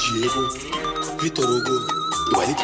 Diego, Vitor Hugo, do LP.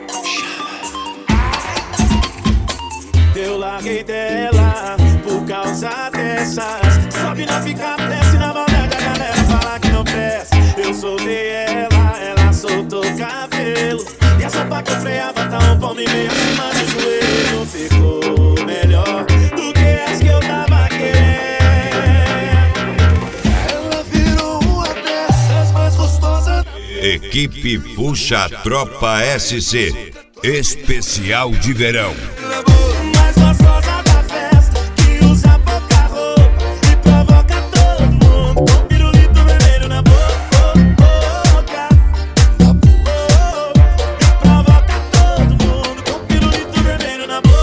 Eu larguei dela por causa dessas. Sobe na picape, desce na maldade, a galera fala que não presta. Eu soltei ela, ela soltou o cabelo. E a sopa que eu freava tá um palmo e meio acima do joelho. Ficou melhor do que as que eu tava querendo. Ela virou uma dessas mais gostosas. Equipe Puxa Tropa SC, especial de verão. Mais gostosa da festa, que usa pouca roupa e provoca todo mundo. Com pirulito vermelho na boca. E provoca todo mundo com pirulito vermelho na boca.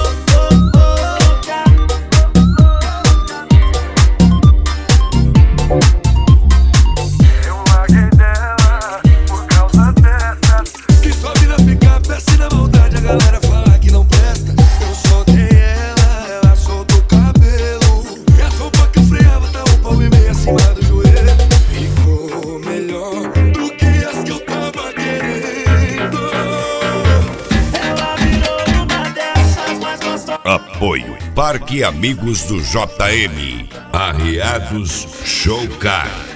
Eu larguei dela por causa dessas. Que sobe na picape, desce na maldade, a galera fala que não presta. Eu soltei ela, ela soltou o cabelo. E a sopa que eu freava tá um palmo e meio acima do joelho. Ficou melhor do que as que eu tava querendo. Ela virou uma dessas mais gostosas. Apoio Parque Amigos do JM, Arriados Show Car.